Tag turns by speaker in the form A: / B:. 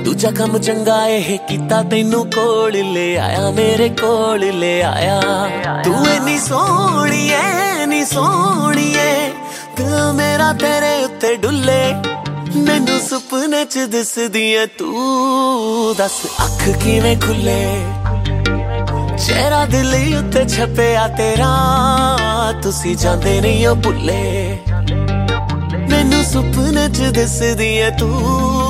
A: ਦੂਜਾ ਕੰਮ ਚੰਗਾ ਇਹ ਕੀਤਾ ਤੈਨੂੰ ਕੋਲ ਲੈ ਆਇਆ, ਮੇਰੇ ਕੋਲ ਲੈ ਆਇਆ। ਤੂੰ ਇੰਨੀ ਸੋਹਣੀਏ ਨੀ ਸੋਹਣੀਏ, ਦਿਲ ਮੇਰਾ ਤੇਰੇ ਉੱਤੇ ਡੁੱਲੇ। ਮੈਨੂੰ ਸੁਪਨੇ ਚ ਦਿਸਦੀ ਐ ਤੂੰ, ਦੱਸ ਅੱਖ ਕਿਵੇਂ ਖੁੱਲੇ। ਚਿਹਰਾ ਦਿਲ ਉੱਤੇ ਛਪਿਆ ਤੇਰਾ, ਤੁਸੀਂ ਜਾਂਦੇ ਨਹੀਂ ਹੋ ਭੁੱਲੇ। ਮੈਨੂੰ ਸੁਪਨੇ ਚ ਦਿਸਦੀ ਐ ਤੂੰ,